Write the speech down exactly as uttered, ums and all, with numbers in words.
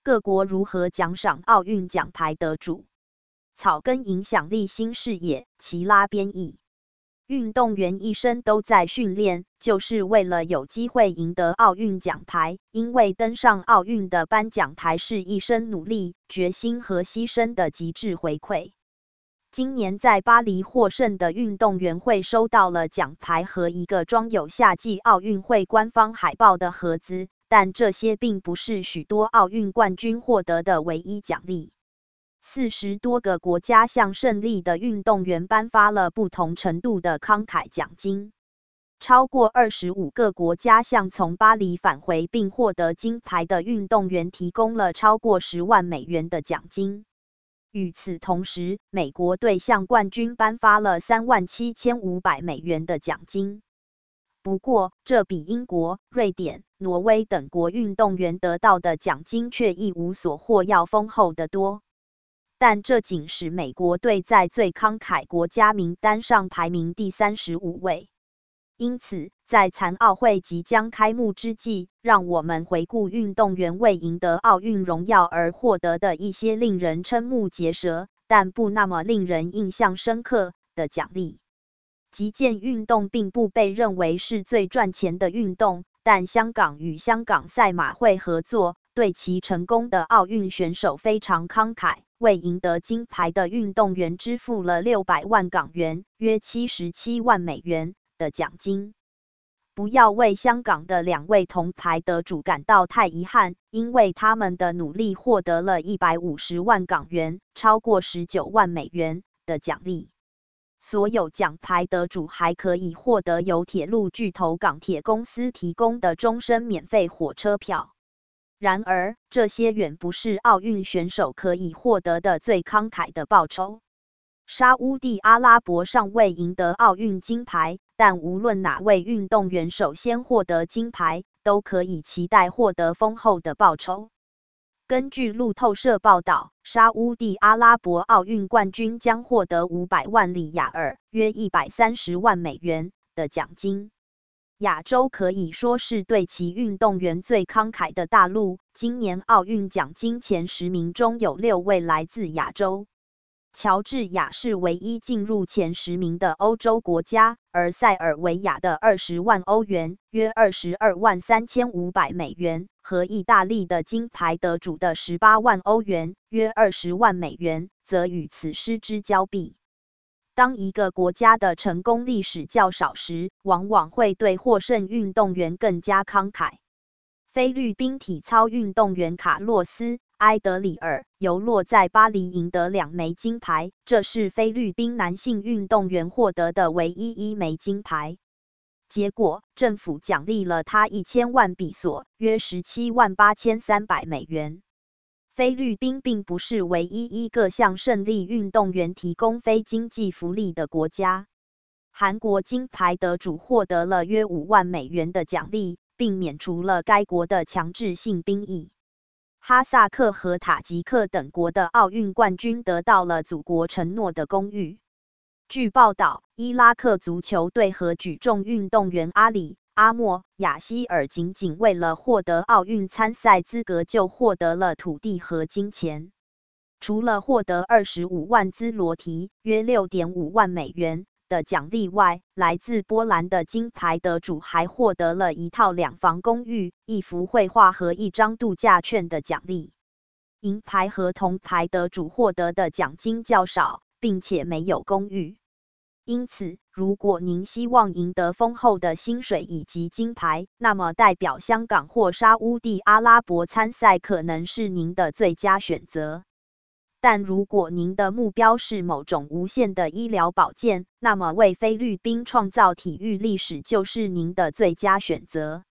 各国如何奖赏奥运奖牌得主。草根影响力新视野，齐拉编译。运动员一生都在训练，就是为了有机会赢得奥运奖牌，因为登上奥运的颁奖台是一生努力、决心和牺牲的极致回馈。今年在巴黎获胜的运动员会收到了奖牌和一个装有夏季奥运会官方海报的盒子，但这些并不是许多奥运冠军获得的唯一奖励。四十多个国家向胜利的运动员颁发了不同程度的慷慨奖金。超过二十五个国家向从巴黎返回并获得金牌的运动员提供了超过十万美元的奖金。与此同时，美国队向冠军颁发了三万七千五百美元的奖金。不过，这比英国、瑞典、挪威等国运动员得到的奖金却一无所获要丰厚得多。但这仅使美国队在最慷慨国家名单上排名第三十五位。因此，在残奥会即将开幕之际，让我们回顾运动员为赢得奥运荣耀而获得的一些令人瞠目结舌，但不那么令人印象深刻的奖励。击剑运动并不被认为是最赚钱的运动，但香港与香港赛马会合作，对其成功的奥运选手非常慷慨，为赢得金牌的运动员支付了六百万港元，约七十七万美元的奖金。不要为香港的两位铜牌得主感到太遗憾，因为他们的努力获得了一百五十万港元，超过十九万美元的奖励。所有奖牌得主还可以获得由铁路巨头港铁公司提供的终身免费火车票。然而，这些远不是奥运选手可以获得的最慷慨的报酬。沙烏地阿拉伯尚未赢得奥运金牌，但无论哪位运动员首先获得金牌，都可以期待获得丰厚的报酬。根据路透社报道，沙烏地阿拉伯奥运冠军将获得五百万里亚尔，约一百三十万美元的奖金。亚洲可以说是对其运动员最慷慨的大陆，今年奥运奖金前十名中有六位来自亚洲。乔治亚是唯一进入前十名的欧洲国家，而塞尔维亚的二十万欧元，约二十二万三千五百美元，和意大利的金牌得主的十八万欧元，约二十万美元，则与此失之交臂。当一个国家的成功历史较少时，往往会对获胜运动员更加慷慨。菲律宾体操运动员卡洛斯·埃德里尔尤洛在巴黎赢得两枚金牌，这是菲律宾男性运动员获得的唯一一枚金牌。结果，政府奖励了他一千万比索，约十七万八千三百美元。菲律宾并不是唯一一个向胜利运动员提供非经济福利的国家。韩国金牌得主获得了约五万美元的奖励，并免除了该国的强制性兵役。哈萨克和塔吉克等国的奥运冠军得到了祖国承诺的公寓。据报道，伊拉克足球队和举重运动员阿里·阿莫亚希尔仅仅为了获得奥运参赛资格就获得了土地和金钱。除了获得二十五万兹罗提（约 六点五万美元）的奖励外，来自波兰的金牌得主还获得了一套两房公寓、一幅绘画和一张度假券的奖励。银牌和铜牌得主获得的奖金较少，并且没有公寓。因此，如果您希望赢得丰厚的薪水以及金牌，那么代表香港或沙烏地阿拉伯参赛可能是您的最佳选择。但如果您的目标是某种无限的医疗保健，那么为菲律宾创造体育历史就是您的最佳选择。